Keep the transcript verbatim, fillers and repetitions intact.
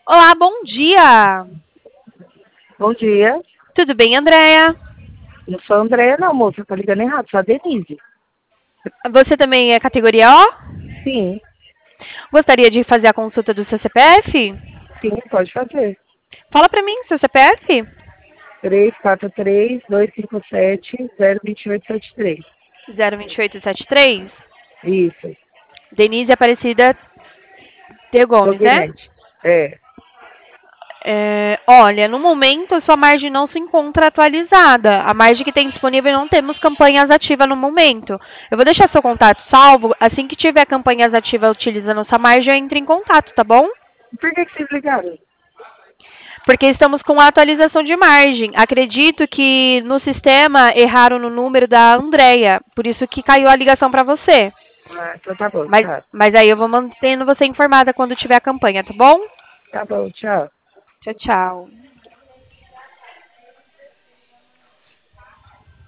Olá, bom dia. Bom dia. Tudo bem, Andréia? Não sou a Andréia, não, moça. Tá ligando errado, sou a Denise. Você também é categoria O? Sim, Gostaria de fazer a consulta do seu C P F? sim, pode fazer. Fala pra mim, seu C P F? três quatro três, dois cinco sete, zero dois oito sete três. zero dois oito sete três? Isso, Denise Aparecida de Gomes, né? Doguinete. É. É, olha, no momento a sua margem não se encontra atualizada. A margem que tem disponível não temos campanhas ativas no momento. Eu vou deixar seu contato salvo. Assim que tiver campanhas ativas utilizando sua margem, eu entro em contato, tá bom? Por que, que vocês ligaram? Porque estamos com a atualização de margem. Acredito que no sistema erraram no número da Andrea, por isso que caiu a ligação para você. Ah, então tá bom, Mas, tchau. mas aí eu vou mantendo você informada quando tiver a campanha, tá bom? Tá bom, tchau. Tchau, tchau.